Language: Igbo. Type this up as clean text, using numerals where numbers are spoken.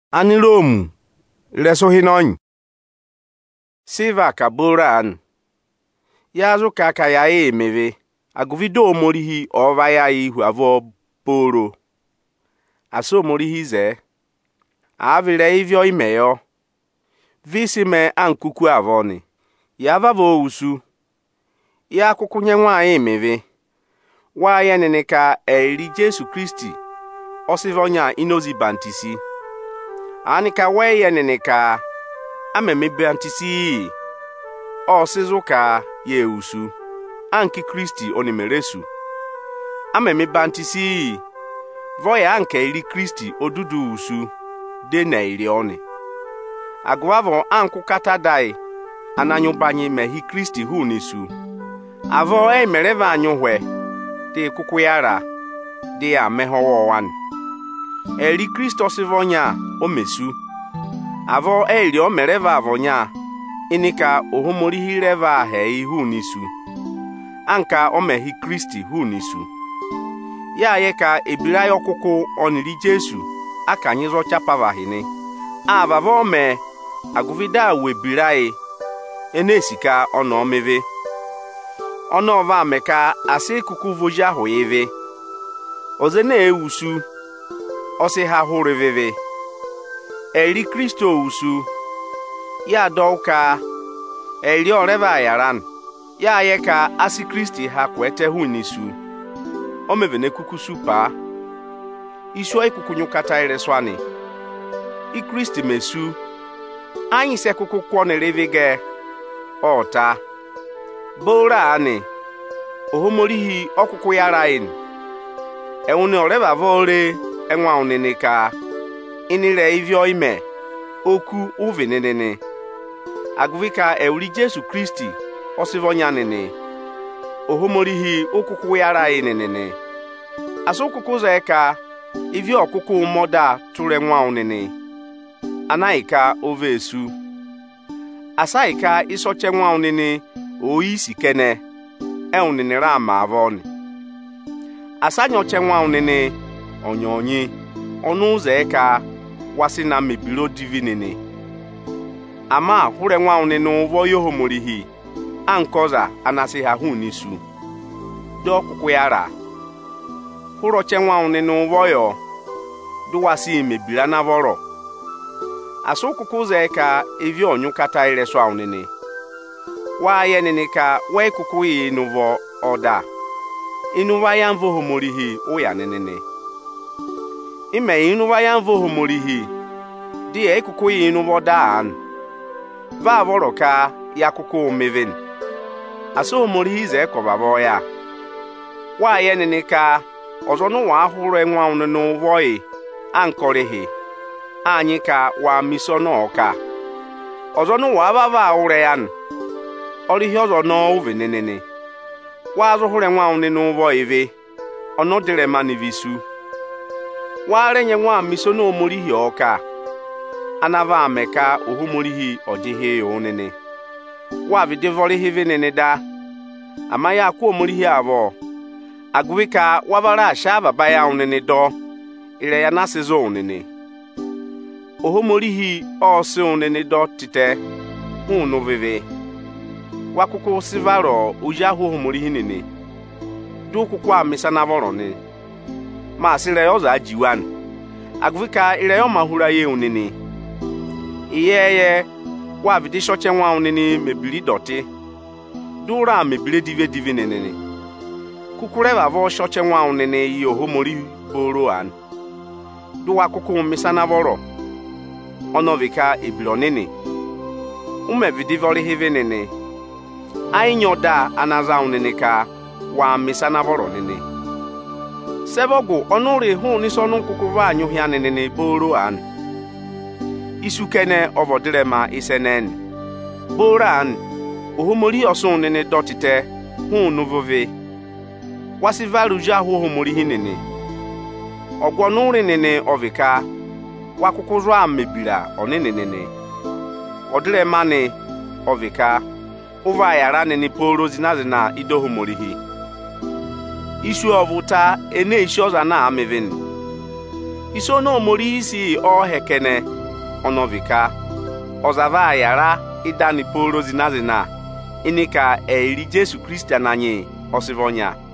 Ani Rome reso hinony Siva kaburan yazo kaka ya emeve aguvido morihi ova ya ihu avo poro aso morihi ze avire ivyo imeyo visime ankuku avoni yava vo usu ya kukunye nwa emeve wa ya neneka eri Jesu Kristi osivonya inozi bantisi anika weye neneka ameme bantisi osizuka ye usu anki Kristi onimeresu ameme bantisi voya anke iri Kristi odudu usu de na iri oni agwavo anku katadai ananyu banyi mehi Kristi hu nisu avo mereva anyu hwe de kukuyara de amehowo wan eri Kristo sivonya omesu avo eri o mereva avonya inika ohomorihi reva he hu nisu anka o mehi Kristi hu nisu ya yeka ebira yokuku oniri Jesu akanyi zo chapavahini avavo me aguvida webirai enesika ono meve ono va meka ase kuku voja hoyeve ozene ewusu osi ha horeveve eri Kristo usu ya doka eri oreva yaran ya yeka asi Kristi ha kwete hu nisu omevene kuku supa iso ikukunyu kata ireswani i Kristi mesu anyi se kuku kwone revege ota bora ani ohomorihi okuku yarain ewune oreva vore enwa oneneka inire ivyo ime oku uvinenene aguvika ewri Jesu Kristi osivonya nene ohomorihi okuku yarain nene asukuku zeka ivyo okuku moda ture nwa onene anaika ovesu asaika isoche nwa onene oisi kene eunene rama avoni asanyo che nwa onene onyonyi onu zeka wasina mebiro divinene ama hure nwa onene uvo yohomorihi ankoza anasi ha hu nisu do kukuyara huro che nwa onene uvo yo duwasi mebira na voro aso kukuze ka evi onyu kata ireso aunene wa ye nene ka we kukuyi nuvo oda inuwa ya mvo homorihi oya nenene ime inuwa ya mvo homorihi di e kukuyi nuvo daan va voro ka ya kuku meven aso homorihi ze ko babo ya wa ye nene ka ozonu wa ahuru enwa onunu voi ankorehi anyị ka wa misono ọka ọzọ n'ụwa abava ure yan ọrịhị ọzọ n'ove nenene wa azụhụrụ nwa onye n'ụvọ eve ọnọdịrị manivisu wa renye nwa misono omorihi ọka anava ameka ohumorihi ọdịghị onene wa videvọrịhị venene da amaya akwa omorihi avọ agụvika wavara asha baba ya onene dọ ire ya nasizo onene ohomorihi osi onene dotite hunu veve wakuku sivaro uja ohomorihi nene du kuku amisa na vorone ma sire oza ajiwan agvika ire yo mahura ye onene iyeye wa vidi shoche nwa onene mebiri doti dura mebiri dive nene kukure bavo shoche nwa onene yi ohomorihi boro an du wakuku misa na voro onovika iblonene umevidi hive nene ainyoda anaza unene ka wa misana voro nene sebogu onuri hu ni sonu kukuva anyuhia nene boro an isukene ovodirema isenen boran ohomori osun nene dotite hu nuvove wasivaruja hu ohomori hinene ogwonuri nene ovika wakukuzu amebira onenenene odire mani ovika uva yara nene poro zinazina idohomorihi isu ovuta ene ishi oza na amevin iso no mori isi o hekene onovika ozava yara idani poro zina inika eri Jesu Kristian anyị osivonya